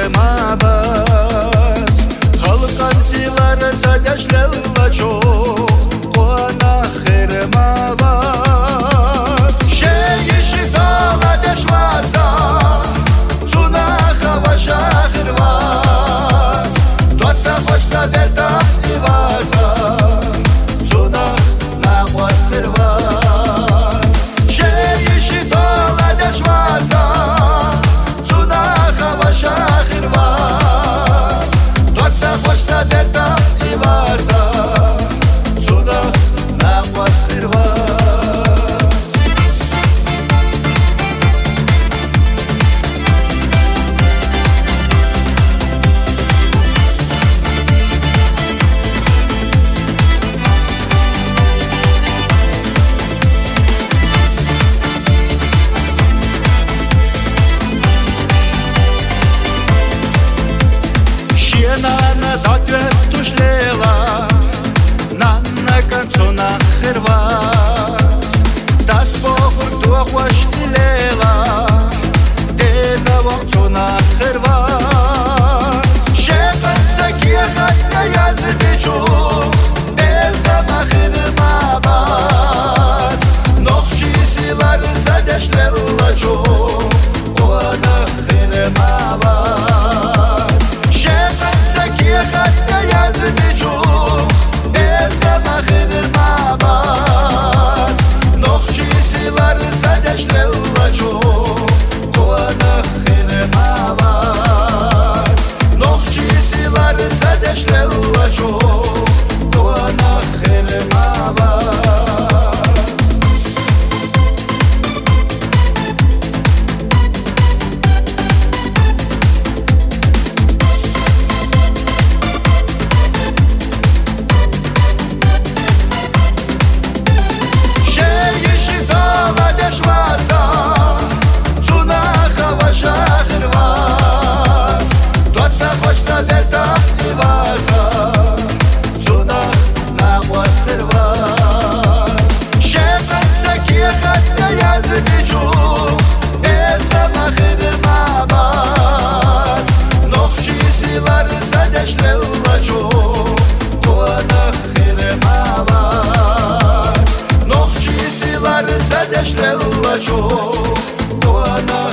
xırmabaz Xalqan siları çadəşlərlə çox Qona xırmabaz Şeyishi dala deşvaza Tuna xavaşa xırvaz Dota xoşsa verda ivaza Tuna naqvaz xırvaz Şeyishi dala deşvaza Tuna xavaşa xırvaz Dota xoşsa verda ivaza Tuna naqvaz xırvaz Nana datvet tushlela Nana kanzona xırvaz Das boğur tuğvaş ilela Dena boğtuna xırvaz Şeqat sakiya xatya yazı biçuk Berzama xırmabaz Noxçisilar zadeşlerla çok Ona xırmabaz Xatya yazı biçuk Berzama xırmabaz Noxçisilar zadeşlerla çok Ona xırmabaz Noxçisilar zadeşlerla çok Ona xırmabaz Noxçisilar zadeşlerla çok Ona